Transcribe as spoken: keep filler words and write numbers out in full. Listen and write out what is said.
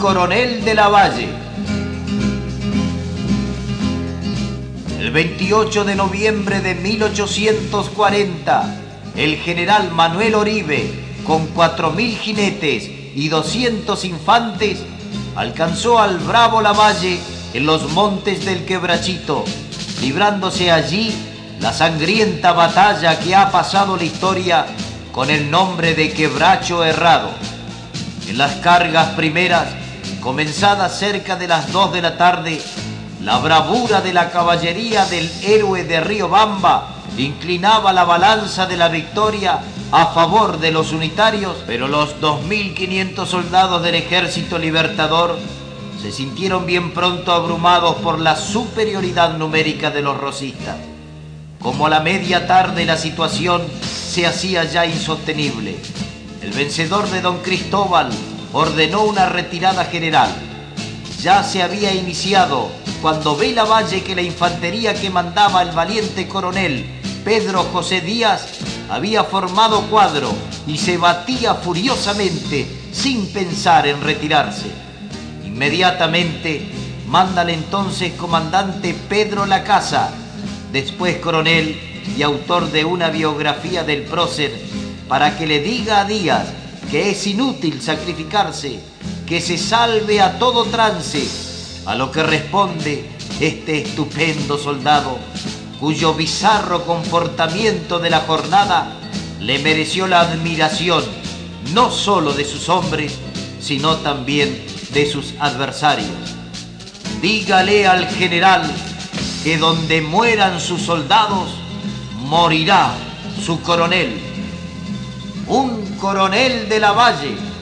coronel de la Valle. El veintiocho de noviembre de mil ochocientos cuarenta, el general Manuel Oribe, con cuatro mil jinetes y doscientos infantes, alcanzó al bravo Lavalle en los montes del Quebrachito, librándose allí la sangrienta batalla que ha pasado la historia con el nombre de Quebracho Herrado. En las cargas primeras, comenzadas cerca de las dos de la tarde, la bravura de la caballería del héroe de Riobamba inclinaba la balanza de la victoria a favor de los unitarios, pero los dos mil quinientos soldados del Ejército Libertador se sintieron bien pronto abrumados por la superioridad numérica de los rosistas. Como a la media tarde la situación se hacía ya insostenible, el vencedor de Don Cristóbal ordenó una retirada general. Ya se había iniciado cuando ve Lavalle que la infantería que mandaba el valiente coronel Pedro José Díaz había formado cuadro y se batía furiosamente sin pensar en retirarse. Inmediatamente manda al entonces comandante Pedro Lacasa, después coronel y autor de una biografía del prócer, para que le diga a Díaz que es inútil sacrificarse, que se salve a todo trance, a lo que responde este estupendo soldado, cuyo bizarro comportamiento de la jornada le mereció la admiración no solo de sus hombres, sino también de sus adversarios. Dígale al general que donde mueran sus soldados, morirá su coronel. Un coronel de Lavalle